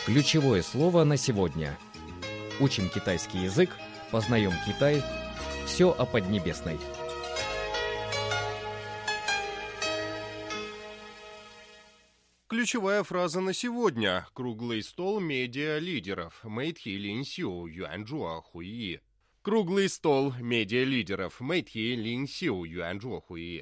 Ключевое слово на сегодня. Учим китайский язык, познаем Китай. Все о Поднебесной. Ключевая фраза на сегодня. Круглый стол медиа-лидеров. Мэйти Линсю Юанчжуа Хуи. Круглый стол медиа-лидеров. Мэйти Линсю Юанчжуа Хуи.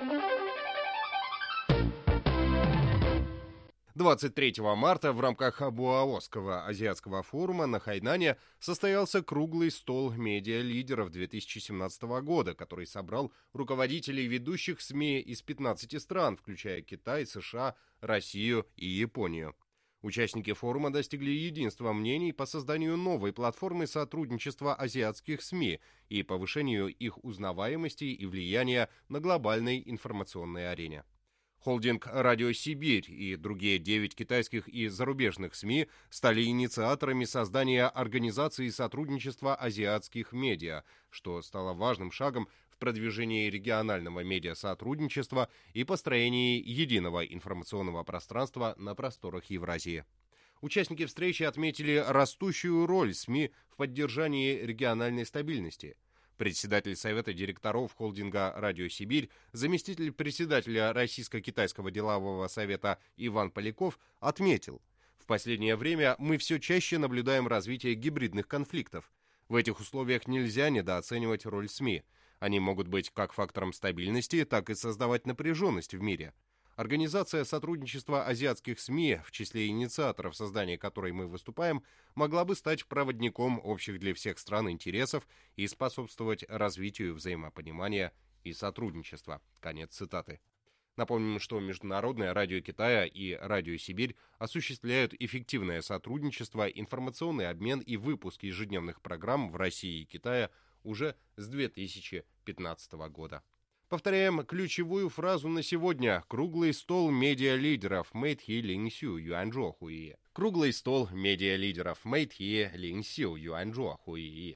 23 марта в рамках Буаоского азиатского форума на Хайнане состоялся круглый стол медиа-лидеров 2017 года, который собрал руководителей ведущих СМИ из 15 стран, включая Китай, США, Россию и Японию. Участники форума достигли единства мнений по созданию новой платформы сотрудничества азиатских СМИ и повышению их узнаваемости и влияния на глобальной информационной арене. Холдинг «Радио Сибирь» и другие 9 китайских и зарубежных СМИ стали инициаторами создания Организации сотрудничества азиатских медиа, что стало важным шагом в продвижении регионального медиасотрудничества и построении единого информационного пространства на просторах Евразии. Участники встречи отметили растущую роль СМИ в поддержании региональной стабильности. Председатель Совета директоров холдинга «Радио Сибирь», заместитель председателя Российско-Китайского делового совета Иван Поляков отметил: в последнее время мы все чаще наблюдаем развитие гибридных конфликтов. В этих условиях нельзя недооценивать роль СМИ. Они могут быть как фактором стабильности, так и создавать напряженность в мире. Организация сотрудничества азиатских СМИ, в числе инициаторов создания которой мы выступаем, могла бы стать проводником общих для всех стран интересов и способствовать развитию взаимопонимания и сотрудничества. Конец цитаты. Напомним, что Международное радио Китая и Радио Сибирь осуществляют эффективное сотрудничество, информационный обмен и выпуск ежедневных программ в России и Китае уже с 2015 года. Повторяем ключевую фразу на сегодня. Круглый стол медиа-лидеров. Мэйти Линсю Юанчжуа Хуи. Круглый стол медиа-лидеров. Мэйти Линсю Юанчжуа Хуи.